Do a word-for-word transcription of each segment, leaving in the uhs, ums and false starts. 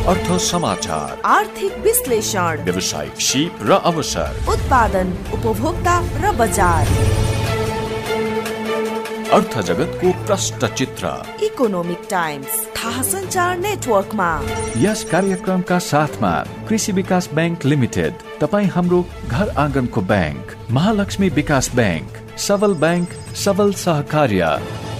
अर्थ समाचार, आर्थिक विश्लेषण, व्यवसायिक सीप र अवसर, उत्पादन, उपभोक्ता र बजार, अर्थ जगतको प्रष्ट चित्र, इकोनोमिक टाइम्स थाहा सञ्चार नेटवर्कमा। यस कार्यक्रमका साथमा कृषि विकास बैंक लिमिटेड, तपाईँ हाम्रो घर आँगनको बैंक, महालक्ष्मी विकास बैंक, सबल बैंक, सबल सहकार्य।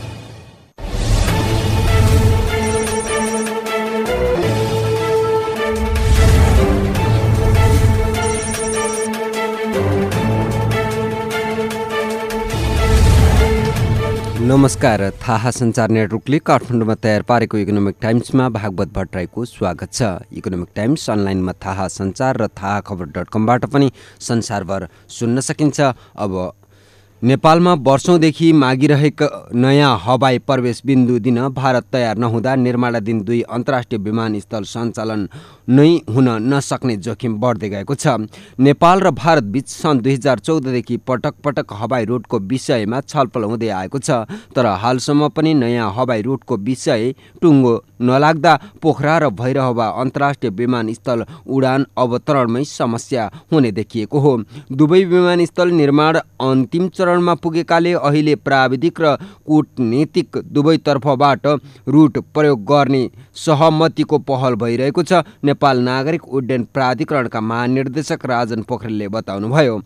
नमस्कार, थाहा सञ्चार नेटवर्कले काठमाडौँमा तयार पारेको इकोनोमिक टाइम्समा भागवत भट्टराईको स्वागत छ। इकोनोमिक टाइम्स अनलाइनमा थाहा सञ्चार र थाहा खबर डट कमबाट पनि संसारभर सुन्न सकिन्छ। अब नेपालमा वर्षौंदेखि मागिरहेको नयाँ हवाई प्रवेश बिन्दु दिन भारत तयार नहुँदा निर्माणाधीन दुई अन्तर्राष्ट्रिय विमानस्थल सञ्चालन नै हुन नसक्ने जोखिम बढ्दै गएको छ। नेपाल र भारत बीच सन् दुई हजार चौधदेखि पटक पटक हवाई रुटको विषयमा छलफल हुँदै आएको छ, तर हालसम्म पनि नयाँ हवाई रुटको विषय टुङ्गो नलाग्दा पोखरा र भैरहवा अन्तर्राष्ट्रिय विमानस्थल उडान अवतरणमै समस्या हुने देखिएको हो। दुवै विमानस्थल निर्माण अन्तिम चरणमा पुगेकाले अहिले प्राविधिक र कूटनीतिक दुवैतर्फबाट रुट प्रयोग गर्ने सहमतिको पहल भइरहेको छ। नेपाल नागरिक उड्डयन प्राधिकरणका महानिर्देशक राजन पोखरेलले बताउनुभयो।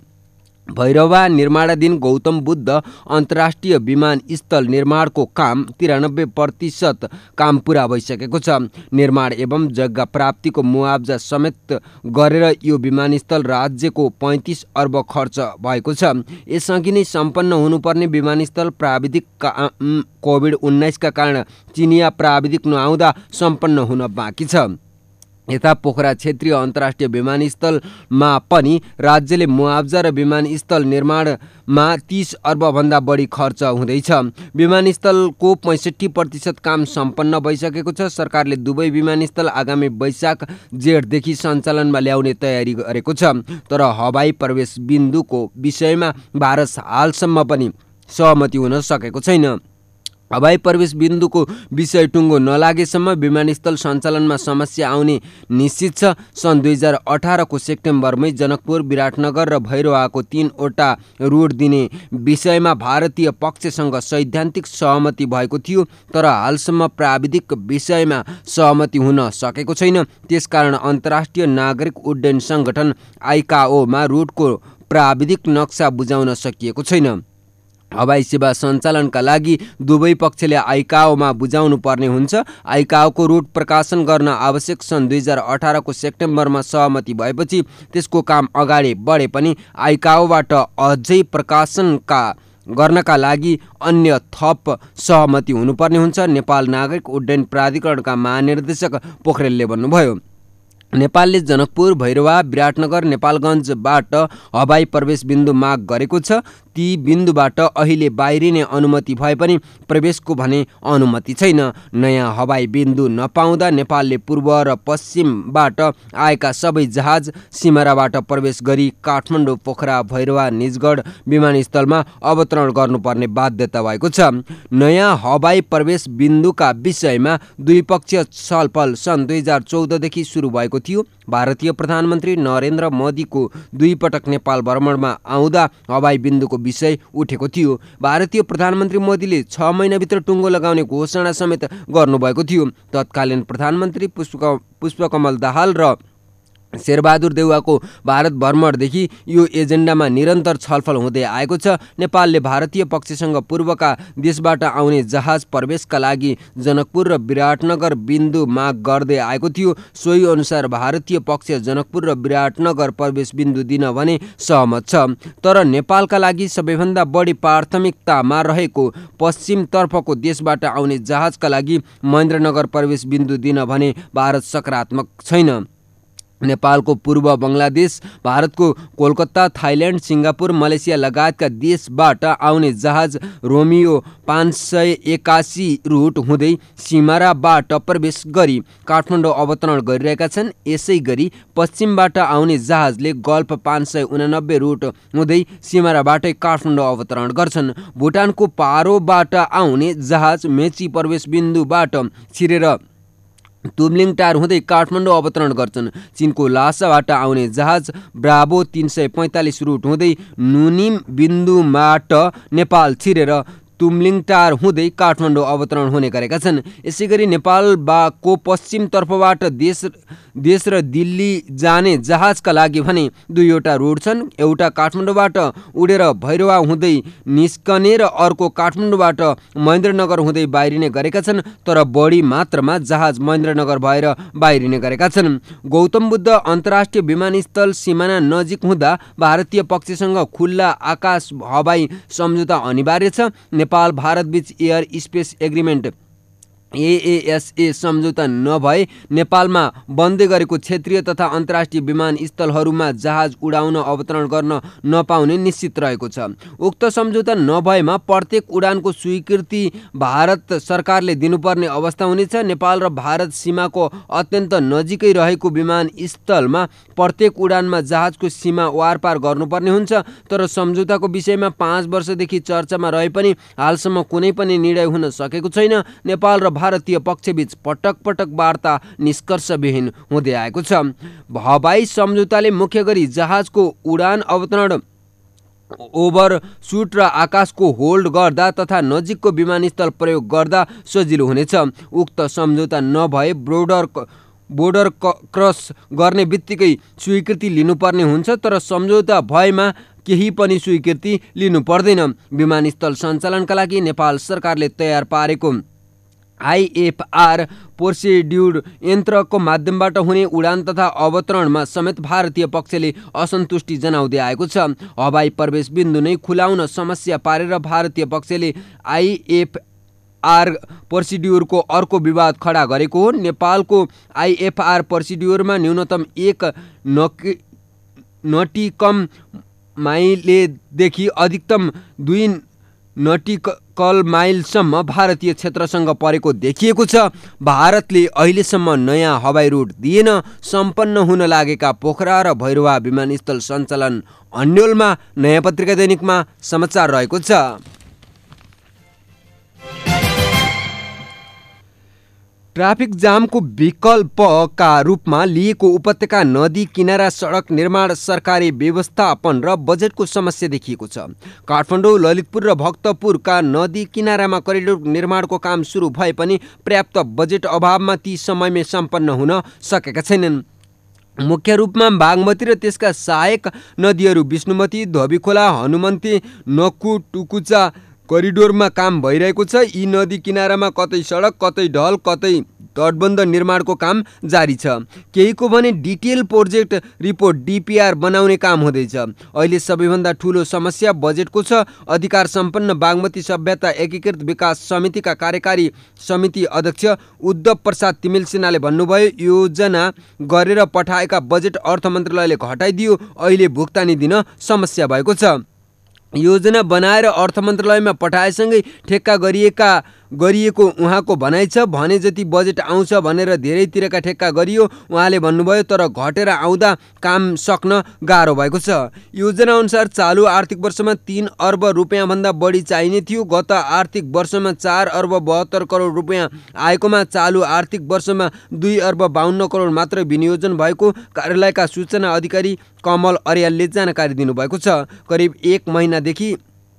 भैरवा निर्माणाधीन गौतम बुद्ध अन्तर्राष्ट्रिय विमानस्थल निर्माणको काम तिरानब्बे प्रतिशत काम पुरा भइसकेको छ। निर्माण एवं जग्गा प्राप्तिको मुआवजा समेत गरेर यो विमानस्थल राज्यको पैँतिस अर्ब खर्च भएको छ। यसअघि नै सम्पन्न हुनुपर्ने विमानस्थल प्राविधिक कोभिड उन्नाइसका कारण चिनिया प्राविधिक नआउँदा सम्पन्न हुन बाँकी छ। यता पोखरा क्षेत्रीय अन्तर्राष्ट्रिय विमानस्थलमा पनि राज्यले मुआवजा र विमानस्थल निर्माणमा तीस अर्बभन्दा बढी खर्च हुँदैछ। विमानस्थलको पैँसठी प्रतिशत काम सम्पन्न भइसकेको छ। सरकारले दुवै विमानस्थल आगामी वैशाख जेठदेखि सञ्चालनमा ल्याउने तयारी गरेको छ, तर हवाई प्रवेश बिन्दुको विषयमा भारत हालसम्म पनि सहमति हुन सकेको छैन। हवाई प्रवेश बिन्दुको विषय टुङ्गो नलागेसम्म विमानस्थल सञ्चालनमा समस्या आउने निश्चित छ। सन् दुई हजार अठारको सेप्टेम्बरमै जनकपुर, विराटनगर र भैरवाको तीनवटा रुट दिने विषयमा भारतीय पक्षसँग सैद्धान्तिक सहमति भएको थियो, तर हालसम्म प्राविधिक विषयमा सहमति हुन सकेको छैन। त्यसकारण अन्तर्राष्ट्रिय नागरिक उड्डयन सङ्गठन आइकाओमा रुटको प्राविधिक नक्सा बुझाउन सकिएको छैन। हवाई सेवा सञ्चालनका लागि दुवै पक्षले आइकाओमा बुझाउनु पर्ने हुन्छ। आइकाओको रुट प्रकाशन गर्न आवश्यक सन् दुई हजार अठारको सेप्टेम्बरमा सहमति भएपछि त्यसको काम अगाडि बढे पनि आइकाओबाट अझै प्रकाशनका गर्नका लागि अन्य थप सहमति हुनुपर्ने हुन्छ। नेपाल नागरिक उड्डयन प्राधिकरणका महानिर्देशक पोखरेलले भन्नुभयो। नेपालले जनकपुर, भैरवा, विराटनगर, नेपालगञ्जबाट हवाई प्रवेश बिन्दु माग गरेको छ। ती बिन्दुबाट अहिले बाहिरिने अनुमति भए पनि प्रवेशको भने अनुमति छैन। नयाँ हवाई बिन्दु नपाउँदा नेपालले पूर्व र पश्चिमबाट आएका सबै जहाज सिमराबाट प्रवेश गरी काठमाडौँ, पोखरा, भैरवा, निजगढ विमानस्थलमा अवतरण गर्नुपर्ने बाध्यता भएको छ। नयाँ हवाई प्रवेश बिन्दुका विषयमा द्विपक्षीय छलफल सन् दुई हजार चौधदेखि सुरु भएको थियो। भारतीय प्रधानमन्त्री नरेन्द्र मोदीको दुई पटक नेपाल भ्रमणमा आउँदा हवाई बिन्दुको विषय उठेको थियो। भारतीय प्रधानमन्त्री मोदीले छ महिनाभित्र टुङ्गो लगाउने घोषणा समेत गर्नुभएको थियो। तत्कालीन प्रधानमन्त्री पुष्प पुष्पकमल दाहाल र शेरबहादुर देउवाको भारत भ्रमणदेखि यो एजेन्डामा निरन्तर छलफल हुँदै आएको छ। नेपालले भारतीय पक्षसँग पूर्वका देशबाट आउने जहाज प्रवेशका लागि जनकपुर र विराटनगर बिन्दु माग गर्दै आएको थियो। सोही अनुसार भारतीय पक्ष जनकपुर र विराटनगर प्रवेश बिन्दु दिन भने सहमत छ, तर नेपालका लागि सबैभन्दा बढी प्राथमिकतामा रहेको पश्चिमतर्फको देशबाट आउने जहाजका लागि महेन्द्रनगर प्रवेश बिन्दु दिन भने भारत सकारात्मक छैन। नेपालको पूर्व बङ्गलादेश, भारतको कोलकाता, थाइल्यान्ड, सिङ्गापुर, मलेसिया लगायतका देशबाट आउने जहाज रोमियो पाँच सय एकासी रुट हुँदै सिमाराबाट प्रवेश गरी काठमाडौँ अवतरण गरिरहेका छन्। यसै गरी पश्चिमबाट आउने जहाजले गल्फ पाँच सय उनानब्बे रुट हुँदै सिमाराबाटै काठमाडौँ अवतरण गर्छन्। भुटानको पारोबाट आउने जहाज मेची प्रवेश बिन्दुबाट छिरेर तुमलिङ टार हुँदै काठमाडौँ अवतरण गर्छन्। चीनको लासाबाट आउने जहाज ब्राभो तीन सय पैँतालिस रुट हुँदै नुनिम बिन्दुबाट नेपाल छिरेर तुमलिङ टार हुँदै काठमाडौँ अवतरण हुने गरेका छन्। यसै गरी नेपालको पश्चिम तर्फबाट देश देश र दिल्ली जाने जहाजका लागि भने दुईवटा रुट छन्। एउटा काठमाडौँबाट उडेर भैरवा हुँदै निस्कने र अर्को काठमाडौँबाट महेन्द्रनगर हुँदै बाहिरिने गरेका छन्। तर बढी मात्रामा जहाज महेन्द्रनगर भएर बाहिरिने गरेका छन्। गौतम बुद्ध अन्तर्राष्ट्रिय विमानस्थल सिमाना नजिक हुँदा भारतीय पक्षसँग खुल्ला आकाश हवाई सम्झौता अनिवार्य छ। नेपाल भारत बीच एयर स्पेस एग्रिमेन्ट एएएसए सम्झौता नभए नेपालमा बन्दै गरेको क्षेत्रीय तथा अन्तर्राष्ट्रिय विमानस्थलहरूमा जहाज उडाउन अवतरण गर्न नपाउने निश्चित रहेको छ। उक्त सम्झौता नभएमा प्रत्येक उडानको स्वीकृति भारत सरकारले दिनुपर्ने अवस्था हुनेछ। नेपाल र भारत सीमाको अत्यन्त नजिकै रहेको विमानस्थलमा प्रत्येक उडानमा जहाजको सीमा वारपार गर्नुपर्ने हुन्छ। तर सम्झौताको विषयमा पाँच वर्षदेखि चर्चामा रहे पनि हालसम्म कुनै पनि निर्णय हुन सकेको छैन। नेपाल र भारतीय पक्षबीच पटक पटक वार्ता निष्कर्षविहीन हुँदै आएको छ। हवाई सम्झौताले मुख्य गरी जहाजको उडान अवतरण ओभरसुट र आकाशको होल्ड गर्दा तथा नजिकको विमानस्थल प्रयोग गर्दा सजिलो हुनेछ। उक्त सम्झौता नभए बोर्डर बोर्डर क्रस गर्ने बित्तिकै स्वीकृति लिनुपर्ने हुन्छ। तर सम्झौता भएमा केही पनि स्वीकृति लिनु पर्दैन। विमानस्थल सञ्चालनका लागि नेपाल सरकारले तयार पारेको आइएफआर प्रोसिड्युर यन्त्रको माध्यमबाट हुने उडान तथा अवतरणमा समेत भारतीय पक्षले असन्तुष्टि जनाउँदै आएको छ। हवाई प्रवेश बिन्दु नै खुलाउन समस्या पारेर भारतीय पक्षले आइएफआर प्रोसिड्युरको अर्को विवाद खडा गरेको हो। नेपालको आइएफआर प्रोसिड्युरमा न्यूनतम एक नकी नटिकम माइलदेखि अधिकतम दुई नटिकल माइलसम्म भारतीय क्षेत्रसँग परेको देखिएको छ। भारतले अहिलेसम्म नयाँ हवाई रुट दिएन। सम्पन्न हुन लागेका पोखरा र भैरवा विमानस्थल सञ्चालन अन्यलमा नयाँ पत्रिका दैनिकमा समाचार रहेको छ। ट्राफिक जामको विकल्पका रूपमा लिएको उपत्यका नदी किनारा सडक निर्माण सरकारी व्यवस्थापन र बजेटको समस्या देखिएको छ। काठमाडौँ, ललितपुर र भक्तपुरका नदी किनारामा करिडोर निर्माणको काम सुरु भए पनि पर्याप्त बजेट अभावमा ती समयमै सम्पन्न हुन सकेका छैनन्। मुख्य रूपमा बागमती र त्यसका सहायक नदीहरू विष्णुमती, धोबीखोला, हनुमन्ती, नक्कु, टुकुचा करिडोरमा काम भइरहेको छ। यी नदी किनारामा कतै सडक, कतै ढल, कतै तटबन्ध निर्माणको काम जारी छ। केहीको भने डिटेल प्रोजेक्ट रिपोर्ट डिपिआर बनाउने काम हुँदैछ। अहिले सबैभन्दा ठुलो समस्या बजेटको छ। अधिकार सम्पन्न बागमती सभ्यता एकीकृत विकास समितिका कार्यकारी समिति अध्यक्ष उद्धव प्रसाद तिमिल सिन्हाले भन्नुभयो, योजना गरेर पठाएका बजेट अर्थ मन्त्रालयले घटाइदियो। अहिले भुक्तानी दिन समस्या भएको छ। योजना बनाएर अर्थ मन्त्रालयमा पठाएसँगै ठेक्का गरिएका गरिएको उहाँको भनाइ छ। भने जति बजेट आउँछ भनेर धेरैतिरका ठेक्का गरियो उहाँले भन्नुभयो। तर घटेर आउँदा काम सक्न गाह्रो भएको छ। योजना अनुसार चालु आर्थिक वर्षमा तीन अर्ब रुपियाँभन्दा बढी चाहिने थियो। गत आर्थिक वर्षमा चार अर्ब बहत्तर करोड रुपियाँ आएकोमा चालु आर्थिक वर्षमा दुई अर्ब बाहन्न करोड मात्र विनियोजन भएको कार्यालयका सूचना अधिकारी कमल अर्यालले जानकारी दिनुभएको छ। करिब एक महिनादेखि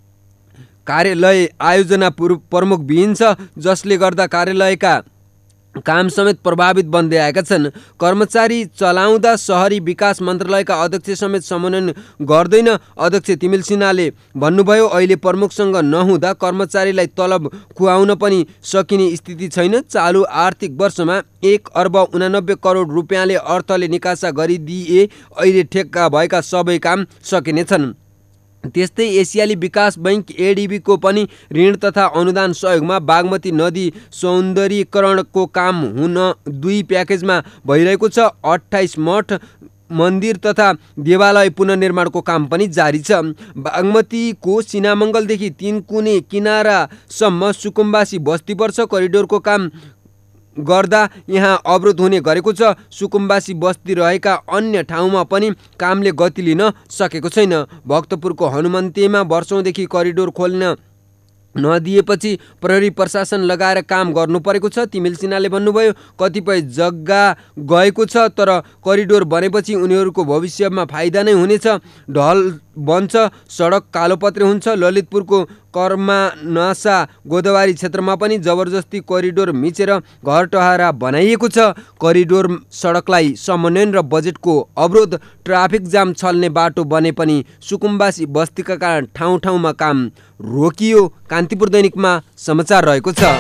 कार्यालय आयोजना प्रमुख विहीन छ, जसले गर्दा कार्यालयका काम समेत प्रभावित बन्दै आएका छन्। कर्मचारी चलाउँदा शहरी विकास मन्त्रालयका अध्यक्ष समेत समन्वयन गर्दैन। अध्यक्ष तिमिल सिन्हाले भन्नुभयो, अहिले प्रमुखसँग नहुँदा कर्मचारीलाई तलब खुवाउन पनि सकिने स्थिति छैन। चालु आर्थिक वर्षमा एक अर्ब उनानब्बे करोड रुपियाँले अर्थले निकासा गरिदिए अहिले ठेक्का भएका सबै काम सकिनेछन्। त्यस्तै एसियाली विकास बैंक एडिबीको पनि ऋण तथा अनुदान सहयोगमा बागमती नदी सौन्दर्यीकरणको काम हुन दुई प्याकेजमा भइरहेको छ। अट्ठाइस मठ, मन्दिर तथा देवालय पुनर्निर्माणको काम पनि जारी छ। बागमतीको सिनामङ्गलदेखि तीनकुने किनारासम्म सुकुम्बासी बस्ती पर्छ। करिडोरको काम गर्दा यहाँ अवरोध हुने गरेको छ। सुकुम्बासी बस्ती रहेका अन्य ठाउँमा पनि कामले गति लिन सकेको छैन। भक्तपुरको हनुमन्तीमा वर्षौँदेखि करिडोर खोल्न नदिएपछि प्रहरी प्रशासन लगाएर काम गर्नु परेको छ। तिमिल सिन्हाले भन्नुभयो कतिपय जग्गा गएको छ तर करिडोर बनेपछि उनीहरूको भविष्यमा फाइदा नै हुनेछ। ढल बन्छ, सडक कालोपत्रे हुन्छ। ललितपुरको कर्मानसा गोदावरी क्षेत्रमा पनि जबरजस्ती करिडोर मिचेर घर टहारा बनाइएको छ। करिडोर सडकलाई समन्वयन र बजेटको अवरोध, ट्राफिक जाम छल्ने बाटो बने पनि सुकुम्बासी बस्तीका कारण ठाउँ ठाउँमा काम रोकियो। कान्तिपुर दैनिकमा समाचार रहेको छ।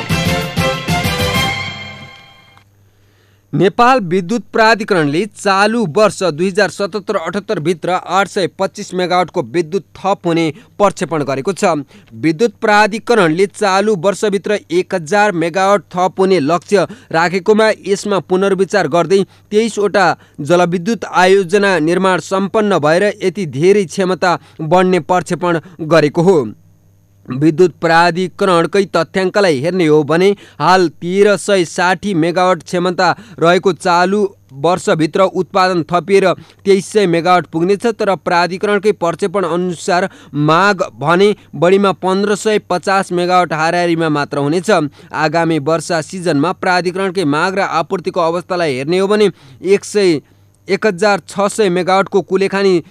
नेपाल विद्युत प्राधिकरणले चालु वर्ष दुई हजार सतहत्तर अठहत्तर भित्र आठ सय पच्चिस मेगावाटको विद्युत थप हुने प्रक्षेपण गरेको छ। विद्युत प्राधिकरणले चालु वर्षभित्र एक हजार मेगावाट थप हुने लक्ष्य राखेकोमा यसमा पुनर्विचार गर्दै तेइसवटा जलविद्युत आयोजना निर्माण सम्पन्न भएर यति धेरै क्षमता बढ्ने प्रक्षेपण गरेको हो। विद्युत प्राधिकरणकै तथ्याङ्कलाई हेर्ने हो भने हाल तेह्र सय साठी मेगावाट क्षमता रहेको चालु वर्षभित्र उत्पादन थपिएर तेइस सय मेगावाट पुग्नेछ। तर प्राधिकरणकै प्रक्षेपण अनुसार माग भने बढीमा पन्ध्र सय पचास मेगावाट हाराहारीमा मात्र हुनेछ। आगामी वर्षा सिजनमा प्राधिकरणकै माग र आपूर्तिको अवस्थालाई हेर्ने हो भने एक सय एक हजार छ सय मेगावाटको कुलेखानी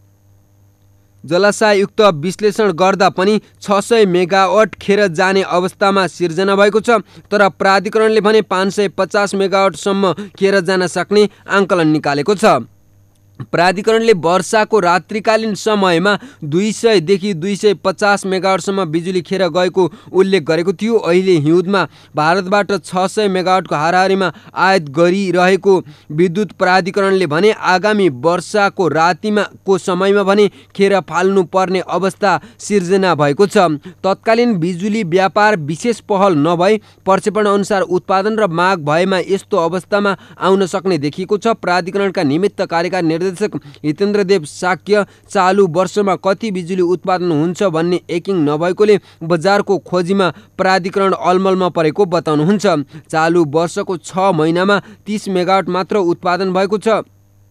जलाशयुक्त विश्लेषण गर्दा पनि छ सय मेगावाट खेर जाने अवस्थामा सिर्जना भएको छ। तर प्राधिकरणले भने पाँच सय पचास मेगावाटसम्म खेर जान सक्ने आङ्कलन निकालेको छ। प्राधिकरणले वर्षाको रात्रिकालीन समयमा दुई सयदेखि दुई सय पचास मेगावाटसम्म बिजुली खेर गएको उल्लेख गरेको थियो। अहिले हिउँदमा भारतबाट छ सय मेगावाटको हाराहारीमा आयात गरिरहेको विद्युत प्राधिकरणले भने आगामी वर्षाको रातिमा को समयमा भने खेर फाल्नु पर्ने अवस्था सिर्जना भएको छ। तत्कालीन बिजुली व्यापार विशेष पहल नभई प्रक्षेपण अनुसार उत्पादन र माग भएमा यस्तो अवस्थामा आउन सक्ने देखिएको छ। प्राधिकरणका निमित्त कार्यकारी निर्देशक हितेन्द्र देव साक्य चालु वर्षमा कति बिजुली उत्पादन हुन्छ भन्ने एकिङ नभएकोले बजारको खोजीमा प्राधिकरण अलमलमा परेको बताउनुहुन्छ। चालु वर्षको छ महिनामा तीस मेगावाट मात्र उत्पादन भएको छ।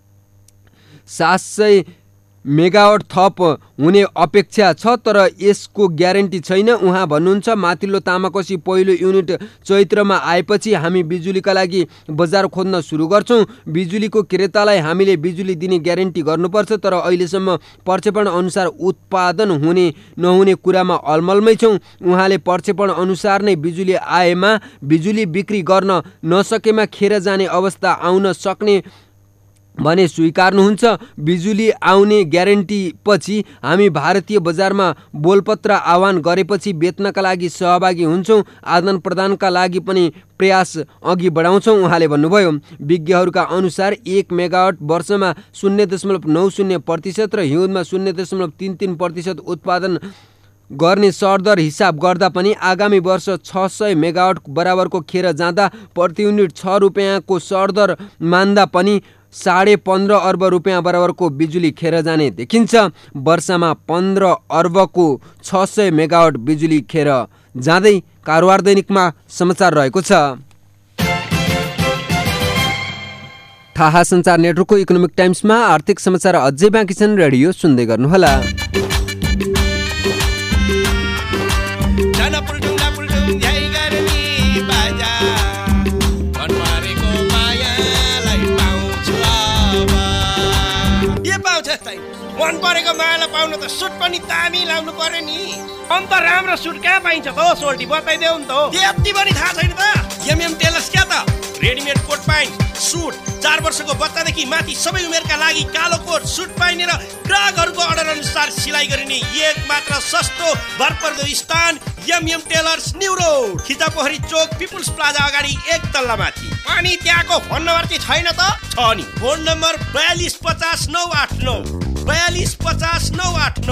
सात सय मेगावाट थप हुने अपेक्षा छ तर यसको ग्यारेन्टी छैन। उहाँ भन्नुहुन्छ माथिल्लो तामाकोसी पहिलो युनिट चैत्रमा आएपछि हामी बिजुलीका लागि बजार खोज्न सुरु गर्छौँ। बिजुलीको क्रेतालाई हामीले बिजुली दिने ग्यारेन्टी गर्नुपर्छ। तर अहिलेसम्म प्रक्षेपण अनुसार उत्पादन हुने नहुने कुरामा अलमलमै छौँ। उहाँले प्रक्षेपण अनुसार नै बिजुली आएमा बिजुली बिक्री गर्न नसकेमा खेर जाने अवस्था आउन सक्ने भने स्वीकार्नुहुन्छ। बिजुली आउने ग्यारेन्टी पछि हामी भारतीय बजारमा बोलपत्र आह्वान गरेपछि बेच्नका लागि सहभागी हुन्छौँ। आदान प्रदानका लागि पनि प्रयास अघि बढाउँछौँ उहाँले भन्नुभयो। विज्ञहरूका अनुसार एक मेगावाट वर्षमा शून्य दशमलव नौ शून्य प्रतिशत र हिउँदमा शून्य दशमलव तिन तिन प्रतिशत उत्पादन गर्ने सरदर हिसाब गर्दा पनि आगामी वर्ष छ सय मेगावाट बराबरको खेर जाँदा प्रति युनिट छ रुपियाँको सरदर मान्दा पनि साढे पन्ध्र अर्ब रुपियाँ बराबरको बिजुली खेर जाने देखिन्छ। वर्षमा पन्ध्र अर्बको छ सय मेगावाट बिजुली खेर जाँदै कारोबार दैनिकमा समाचार रहेको छ। थाहा सञ्चार नेटवर्कको इकोनोमिक टाइम्समा आर्थिक समाचार अझै बाँकी छन्। रेडियो सुन्दै गर्नुहोला। मन परेको मायालाई पाउन त सुट पनि दामी लाउनु पर्यो नि। अन्त राम्रो सुट कहाँ पाइन्छ त हो सोल्टी बताइदेऊ नि त हो। यति पनि थाहा छैन त। एमएम टेलर्स क्या त रेडिमेड कोट प्यान्ट सुट चार वर्षको बच्चादेखि माथि सबै उमेरका लागि कालो कोट सुट पाइने र ग्राहकहरूको अर्डर अनुसार सिलाइ गरिने एक मात्र सस्तो भरपर्दो स्थान MM tailors new road Khichapokhari चोक पिपुल्स प्लाजा अगाडि एक तल्ला माथि। अनि त्यहाँको फोन नम्बर चाहिँ छैन त? छ नि। फोन नम्बर बयालिस पचास नौ आठ नौ बयालिस पचास नौ आठ नौ।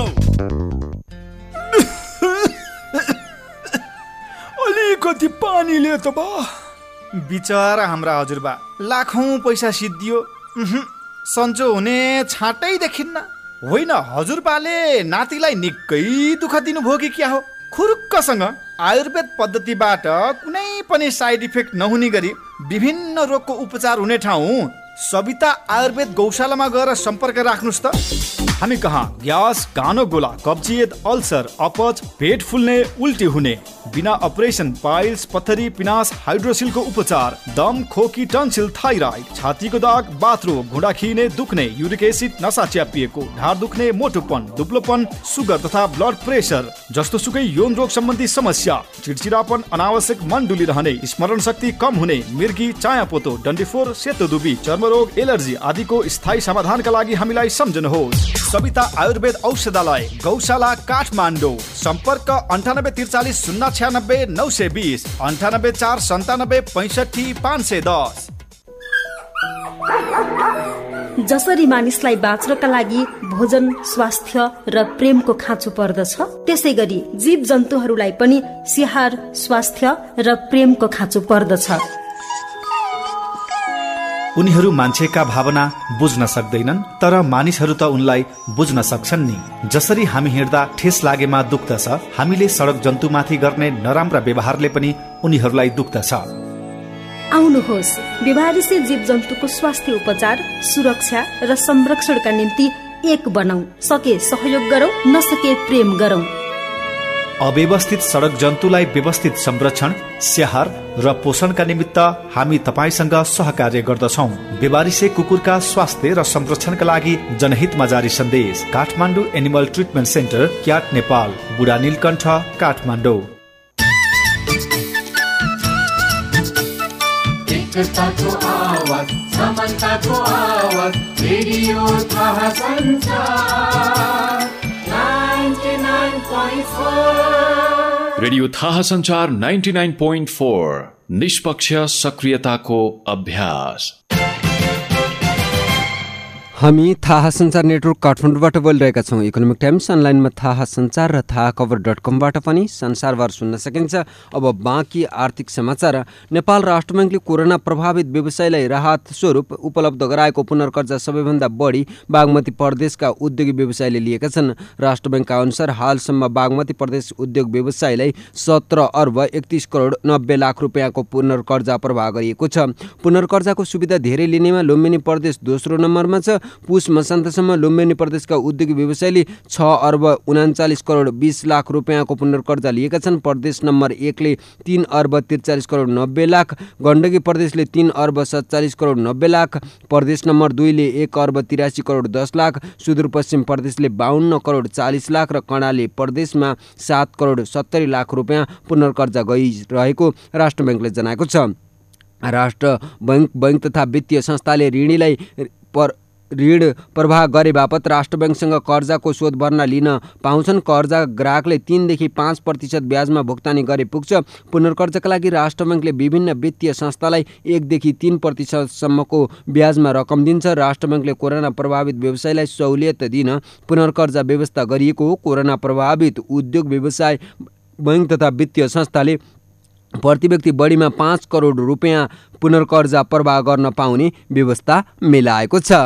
अलिकति पानी ले त बा। बिचरा हाम्रा हजुरबा लाखौं पैसा सिद्धियो, सन्चो हुने छाँटै देखिन्न। होइन हजुरबाले नातिलाई निकै दुःख दिनुभयो कि क्या हो? खुरुक्कसँग आयुर्वेद पद्धतिबाट कुनै पनि साइड इफेक्ट नहुने गरी विभिन्न रोगको उपचार हुने ठाउँ सविता आयुर्वेद गौशालामा गएर सम्पर्क राख्नुहोस् त। हामी कहाँ ग्यास, कानो गोला, कब्जियत, अल्सर, अपच, पेट फुल्ने, उल्टी हुने, बिना अपरेसन पाइल्स, पत्थरी, पिनास, हाइड्रोसिलको उपचार, दम, खोकी, टन्सिल, थाइराइड, छातीको दाग, बाथरुम, घुँडा खिने, दुख्ने, युरिक एसिड, नसा च्यापिएको, ढाड दुख्ने, मोटोपन, दुब्लोपन, सुगर तथा ब्लड प्रेसर जस्तो सुकै यौन रोग सम्बन्धी समस्या, चिडचिडापन, अनावश्यक मन डुलिरहने, स्मरण शक्ति कम हुने, मिर्गी, चायापोतो, डन्डीफोर, सेतो दुबी, चर्मरोग, एलर्जी आदिको स्थायी समाधानका लागि हामीलाई सम्झनुहोस्। सविता आयुर्वेद औषधालय, गौशाला, काठमाडौँ। सम्पर्क अन्ठानब्बे त्रिचालिस शून्य छ्यानब्बे नौ सय बिस, अन्ठानब्बे चार सन्तानब्बे पैँसठी पाँच सय दस। जसरी मानिसलाई बाँच्नका लागि भोजन, स्वास्थ्य र प्रेमको खाँचो पर्दछ, त्यसै गरी जीव जन्तुहरूलाई पनि स्याहार, स्वास्थ्य र प्रेमको खाँचो पर्दछ। उनीहरू मान्छेका भावना बुझ्न सक्दैनन्, तर मानिसहरू त उनलाई बुझ्न सक्छन् नि। जसरी हामी हिँड्दा ठेस लागेमा दुख्दछ, हामीले सडक जन्तुमाथि गर्ने नराम्रा व्यवहारले पनि उनीहरूलाई दुख्दछ। आउनुहोस्, व्यवहारिसे जीव जन्तुको स्वास्थ्य उपचार, सुरक्षा र संरक्षणका निम्ति एक बनौं। सके सहयोग गरौं, नसके प्रेम गरौं। अव्यवस्थित सडक जन्तुलाई व्यवस्थित संरक्षण, स्याहार र पोषणका निमित्त हामी तपाईसँग सहकार्य गर्दछौं। बेवारिसे कुकुरका स्वास्थ्य र संरक्षणका लागि जनहितमा जारी सन्देश। Kathmandu animal treatment centre, cat Nepal, Budha Nilkantha, Kathmandu. एकताको आवाज, समानताको आवाज, रेडियो थाहा सञ्चार ninety-nine point four। रेडियो थाहा सञ्चार ninety-nine point four, निष्पक्ष सक्रियताको अभ्यास। हामी थाहा सञ्चार नेटवर्क काठमाडौँबाट बोलिरहेका छौँ। इकोनोमिक टाइम्स अनलाइनमा थाहा सञ्चार र थाहा खबर डट कमबाट पनि संसारभर सुन्न सकिन्छ। अब बाँकी आर्थिक समाचार। नेपाल राष्ट्र ब्याङ्कले कोरोना प्रभावित व्यवसायलाई राहत स्वरूप उपलब्ध गराएको पुनर्कर्जा सबैभन्दा बढी बागमती प्रदेशका उद्योगी व्यवसायले लिएका छन्। राष्ट्र ब्याङ्कका अनुसार हालसम्म बागमती प्रदेश उद्योग व्यवसायलाई सत्र अर्ब एकतिस करोड नब्बे लाख रुपियाँको पुनर्कर्जा प्रवाह गरिएको छ। पुनर्कर्जाको सुविधा धेरै लिनेमा लुम्बिनी प्रदेश दोस्रो नम्बरमा छ। पुस मसान्तसम्म लुम्बिनी प्रदेशका उद्योगी व्यवसायले छ अर्ब उनाचालिस करोड बीस लाख रुपियाँको पुनर्कर्जा लिएका छन्। प्रदेश नम्बर एकले तीन अर्ब त्रिचालिस करोड नब्बे लाख, गण्डकी प्रदेशले तीन अर्ब सत्तालिस करोड नब्बे लाख, प्रदेश नम्बर दुईले एक अर्ब तिरासी करोड दस लाख, सुदूरपश्चिम प्रदेशले बाहन्न करोड चालिस लाख र कर्णाली प्रदेशमा सात करोड सत्तरी लाख रुपियाँ पुनर्कर्जा गइरहेको राष्ट्र ब्याङ्कले जनाएको छ। राष्ट्र बैङ्क बैङ्क तथा वित्तीय संस्थाले ऋणीलाई पर ऋण प्रवाह गरे बापत राष्ट्र ब्याङ्कसँग कर्जाको शोध भर्ना लिन पाउँछन्। कर्जा ग्राहकले तीनदेखि पाँच प्रतिशत ब्याजमा भुक्तानी गरे पुग्छ। पुनर्कर्जाका लागि राष्ट्र ब्याङ्कले विभिन्न वित्तीय संस्थालाई एकदेखि तीन प्रतिशतसम्मको ब्याजमा रकम दिन्छ। राष्ट्र ब्याङ्कले कोरोना प्रभावित व्यवसायलाई सहुलियत दिन पुनर्कर्जा व्यवस्था गरिएको हो। कोरोना प्रभावित उद्योग व्यवसाय बैङ्क तथा वित्तीय संस्थाले प्रति व्यक्ति बढीमा पाँच करोड रुपियाँ पुनर्कर्जा प्रवाह गर्न पाउने व्यवस्था मिलाएको छ।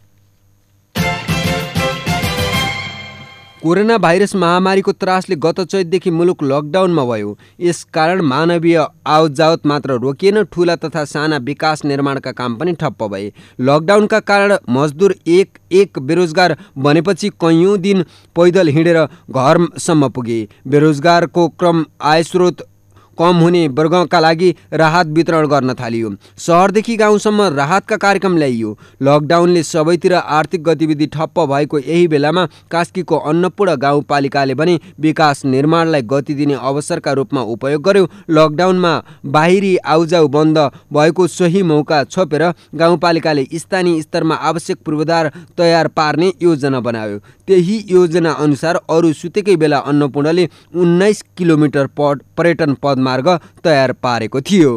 कोरोना भाइरस महामारीको त्रासले गत चैतदेखि मुलुक लकडाउनमा भयो। यसकारण मानवीय आवतजावत मात्र रोकिएन, ठुला तथा साना विकास निर्माणका काम पनि ठप्प भए। लकडाउनका कारण मजदुर एक एक बेरोजगार बनेपछि कैयौँ दिन पैदल हिँडेर घरसम्म पुगे। बेरोजगारको क्रम आयस्रोत कम हुने वर्गका लागि राहत वितरण गर्न थालियो। सहरदेखि गाउँसम्म राहतका कार्यक्रम ल्याइयो। लकडाउनले सबैतिर आर्थिक गतिविधि ठप्प भएको यही बेलामा कास्कीको अन्नपूर्ण गाउँपालिकाले पनि विकास निर्माणलाई गति दिने अवसरका रूपमा उपयोग गर्यो। लकडाउनमा बाहिरी आउजाउ बन्द भएको सोही मौका छोपेर गाउँपालिकाले स्थानीय स्तरमा आवश्यक पूर्वाधार तयार पार्ने योजना बनायो। त्यही योजना अनुसार अरू सुतेकै बेला अन्नपूर्णले उन्नाइस किलोमिटर पद पर्यटन पद मार्ग तयार पारेको थियो।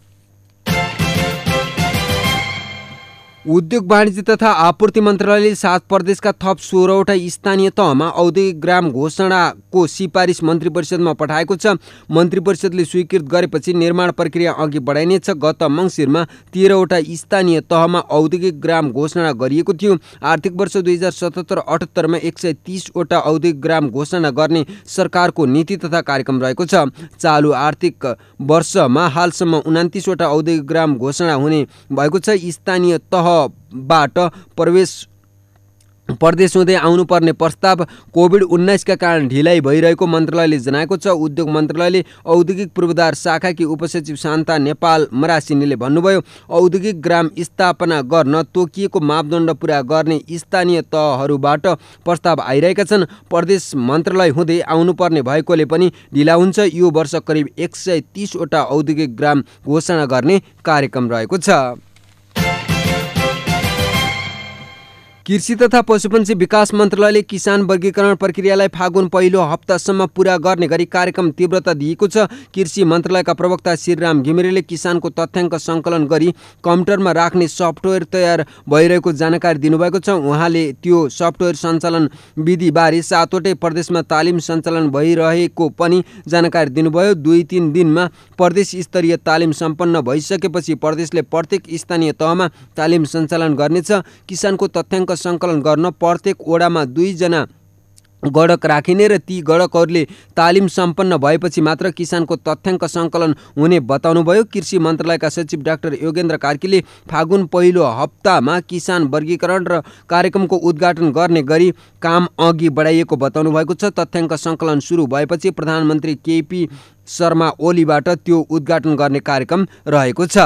उद्योग वाणिज्य तथा आपूर्ति मन्त्रालयले सात प्रदेशका थप सोह्रवटा स्थानीय तहमा औद्योगिक ग्राम घोषणाको सिफारिस मन्त्री परिषदमा पठाएको छ। मन्त्री परिषदले स्वीकृत गरेपछि निर्माण प्रक्रिया अघि बढाइनेछ। गत मङ्सिरमा तेह्रवटा स्थानीय तहमा औद्योगिक ग्राम घोषणा गरिएको थियो। आर्थिक वर्ष दुई हजार सतहत्तर अठहत्तरमा एक सय तीसवटा औद्योगिक ग्राम घोषणा गर्ने सरकारको नीति तथा कार्यक्रम रहेको छ। चालु आर्थिक वर्षमा हालसम्म उनातिसवटा औद्योगिक ग्राम घोषणा हुने भएको छ। स्थानीय तह बाट प्रवेश प्रदेश हुँदै आउनुपर्ने प्रस्ताव कोभिड उन्नाइसका कारण ढिलाइ भइरहेको मन्त्रालयले जनाएको छ। उद्योग मन्त्रालयले औद्योगिक पूर्वाधार शाखाकी उपसचिव शान्ता नेपाल मरासिनीले भन्नुभयो, औद्योगिक ग्राम स्थापना गर्न तोकिएको मापदण्ड पुरा गर्ने स्थानीय तहहरूबाट प्रस्ताव आइरहेका छन्। प्रदेश मन्त्रालय हुँदै आउनुपर्ने भएकोले पनि ढिला हुन्छ। यो वर्ष करिब एक सय तीसवटा औद्योगिक ग्राम घोषणा गर्ने कार्यक्रम रहेको छ। कृषि तथा पशुपन्छी विकास मन्त्रालयले किसान वर्गीकरण प्रक्रियालाई फागुन पहिलो हप्तासम्म पूरा गर्ने गरी कार्यक्रम तीव्रता दिएको छ। कृषि मन्त्रालयका प्रवक्ता श्रीराम घिमिरेले किसानको तथ्याङ्क सङ्कलन गरी कम्प्युटरमा राख्ने सफ्टवेयर तयार भइरहेको जानकारी दिनुभएको छ। उहाँले त्यो सफ्टवेयर सञ्चालन विधिबारे सातवटै प्रदेशमा तालिम सञ्चालन भइरहेको पनि जानकारी दिनुभयो। दुई तिन दिनमा प्रदेश स्तरीय तालिम सम्पन्न भइसकेपछि प्रदेशले प्रत्येक स्थानीय तहमा तालिम सञ्चालन गर्नेछ। किसानको तथ्याङ्क सङ्कलन गर्न प्रत्येक ओडामा दुईजना गणक राखिने र ती गणकहरूले तालिम सम्पन्न भएपछि मात्र किसानको तथ्याङ्क सङ्कलन हुने बताउनुभयो। कृषि मन्त्रालयका सचिव डाक्टर योगेन्द्र कार्कीले फागुन पहिलो हप्तामा किसान वर्गीकरण र कार्यक्रमको उद्घाटन गर्ने गरी काम अघि बढाइएको बताउनु भएको छ। तथ्याङ्क सङ्कलन सुरु भएपछि प्रधानमन्त्री केपी शर्मा ओलीबाट त्यो उद्घाटन गर्ने कार्यक्रम रहेको छ।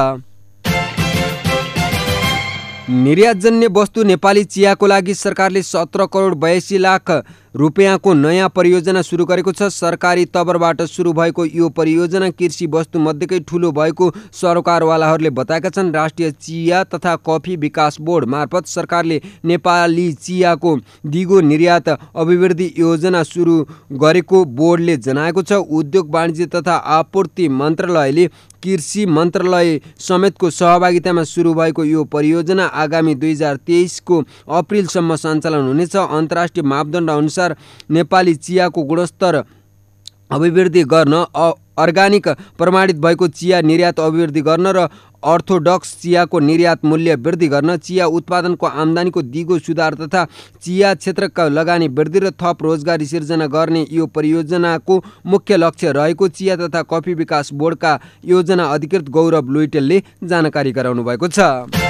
निर्यातजन्य वस्तु नेपाली चियाको लागि सरकारले सत्र करोड बयासी लाख रुपियाँको नयाँ परियोजना सुरु गरेको छ। सरकारी तर्फबाट सुरु भएको यो परियोजना कृषि वस्तु मध्येकै ठुलो भएको सरकारवालाहरूले बताएका छन्। राष्ट्रिय चिया तथा कफी विकास बोर्ड मार्फत सरकारले नेपाली चियाको दिगो निर्यात अभिवृद्धि योजना सुरु गरेको बोर्डले जनाएको छ। उद्योग वाणिज्य तथा आपूर्ति मन्त्रालयले कृषि मन्त्रालय समेतको सहभागितामा सुरु भएको यो परियोजना आगामी दुई हजार तेइसको अप्रिलसम्म सञ्चालन हुनेछ। अन्तर्राष्ट्रिय मापदण्ड अनुसार नेपाली चियाको गुणस्तर अभिवृद्धि गर्न, अर्गानिक प्रमाणित भएको चिया निर्यात अभिवृद्धि गर्न र अर्थोडक्स चियाको निर्यात मूल्य वृद्धि गर्न, चिया उत्पादनको आम्दानीको दिगो सुधार तथा चिया क्षेत्रका लगानी वृद्धि र थप रोजगारी सिर्जना गर्ने यो परियोजनाको मुख्य लक्ष्य रहेको चिया तथा कफी विकास बोर्डका योजना अधिकृत गौरव लुइटेलले जानकारी गराउनु भएको छ।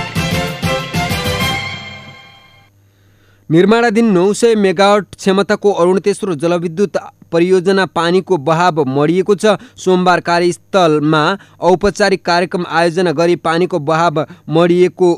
निर्माणाधीन नौ सय मेगावाट क्षमताको अरुण तेस्रो जलविद्युत परियोजना पानीको बहाव मडिएको छ। सोमबार कार्यस्थलमा औपचारिक कार्यक्रम आयोजना गरी पानीको बहाव मडिएको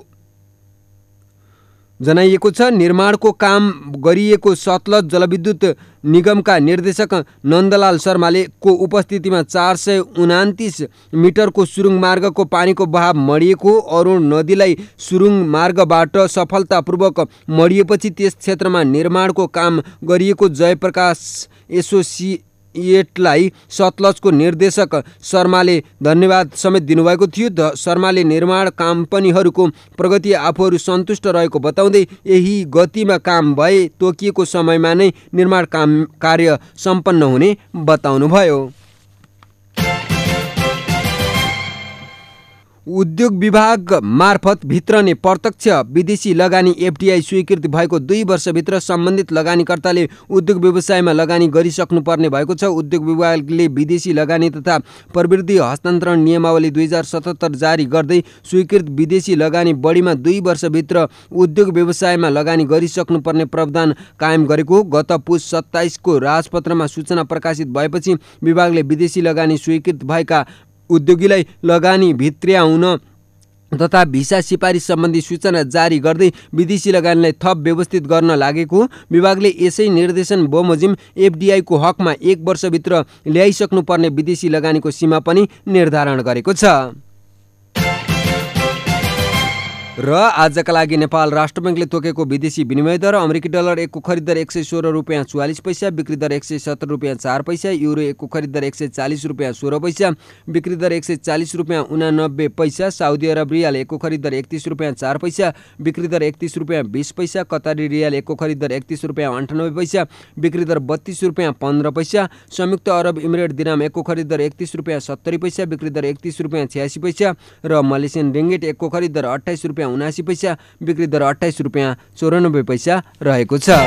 जनाइएको छ। निर्माणको काम गरिएको सतलज जलविद्युत निगमका निर्देशक नन्दलाल शर्माले को उपस्थितिमा चार सय उनातिस मिटरको सुरुङ मार्गको पानीको बहाव मडिएको। अरुण नदीलाई सुरुङ मार्गबाट सफलतापूर्वक मडिएपछि त्यस क्षेत्रमा निर्माणको काम गरिएको जयप्रकाश एसोसिएटलाई सतलजको निर्देशक शर्माले धन्यवाद समेत दिनुभएको थियो। शर्माले निर्माण कम्पनीहरूको प्रगति आफूहरू सन्तुष्ट रहेको बताउँदै यही गतिमा काम भए तोकिएको समयमा नै निर्माण काम कार्य सम्पन्न हुने बताउनुभयो। उद्योग विभाग मार्फत भित्रने प्रत्यक्ष विदेशी लगानी एफडीआई स्वीकृति भएको दुई वर्षभित्र सम्बन्धित लगानीकर्ताले उद्योग व्यवसायमा लगानी गरिसक्नुपर्ने भएको छ। उद्योग विभागले विदेशी लगानी तथा प्रवृत्ति हस्तान्तरण नियमावली दुई हजार सतहत्तर जारी गर्दै स्वीकृत विदेशी लगानी बढीमा दुई वर्षभित्र उद्योग व्यवसायमा लगानी गरिसक्नुपर्ने प्रावधान कायम गरेको गत पुस सत्ताइसको राजपत्रमा सूचना प्रकाशित भएपछि विभागले विदेशी लगानी स्वीकृत भएका उद्योगीलाई लगानी भित्र्याउन तथा भिसा सिफारिस सम्बन्धी सूचना जारी गर्दै विदेशी लगानीलाई थप व्यवस्थित गर्न लागेको विभागले यसै निर्देशन बमोजिम एफडीआईको हकमा एक वर्षभित्र ल्याइसक्नुपर्ने विदेशी लगानीको सीमा पनि निर्धारण गरेको छ। र आजका लागि नेपाल राष्ट्र बैङ्कले तोकेको विदेशी विनिमय दर अमेरिकी डलर एकको खरिद दर एक सय सोह्र रुपियाँ चुवालिस पैसा, बिक्री दर एक सय सत्तर रुपियाँ चार पैसा, युरो एकको खरिद दर एक सय चालिस रुपियाँ सोह्र पैसा, बिक्री दर एक सय चालिस रुपियाँ उनानब्बे पैसा, साउदी अरब रियाल एकको खरिद दर एकतिस रुपियाँ चार पैसा, बिक्री दर एकतिस रुपियाँ बिस पैसा, कतारी रियाल एकको खरिद दर एकतिस रुपियाँ अन्ठानब्बे पैसा, बिक्री दर बत्तिस रुपियाँ पन्ध्र पैसा, संयुक्त अरब इमिरेट दिराम एकको खरिद दर एकतिस रुपियाँ सत्तरी पैसा, बिक्री दर एकतिस रुपियाँ छ्यासी पैसा र मलेसियन रिङ्गिट एकको खरिद दर अट्ठाइस रुपियाँ उनासी पैसा, बिक्री दर अट्ठाइस रुपियाँ चौरानब्बे पैसा रहेको छ।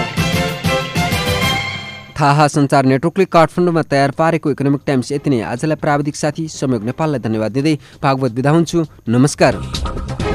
थाहा सञ्चार नेटवर्कले काठमाडौँमा तयार पारेको इकोनोमिक टाइम्स यति नै। आजलाई प्राविधिक साथी संयोग नेपाललाई धन्यवाद दिँदै भागवत बिदा हुन्छु। नमस्कार।